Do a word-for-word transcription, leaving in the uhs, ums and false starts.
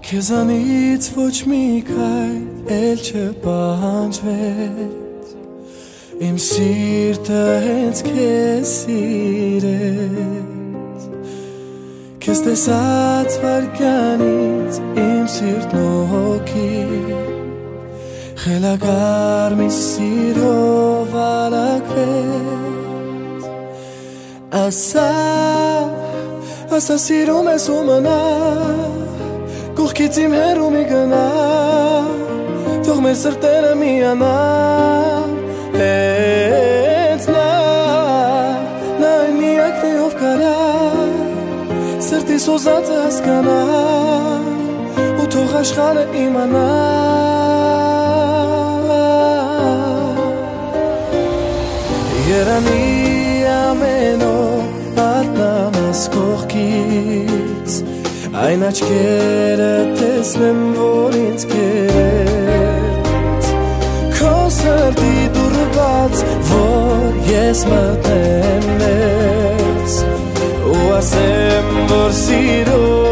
Քեզանից ոչ մի քայլ էլ չպահանջվեց Իմ սիրտը հենց քեզ սիրեց Քեզ տեսած վարքյանից իմ սիրտն ու հոգին Խելագար մի սիրով ալակվեց Ասա, ասա սիրում ես ու մնա Կողքից իմ հեռու մի գնա Թող մեր սրտերը միանա Հենց նա Նա այն միակն է ով կարա Սրտիս ուզածը հասկանա Ու թող աշխարհը իմանա Երանի ամեն օր Պատնամս կողքից Այն աչքերը տեսնեմ, որ ինձ կերեց Քո սրտի դուռը բաց, որ ես մտնեմ մեզ Ու ասեմ, որ սիրում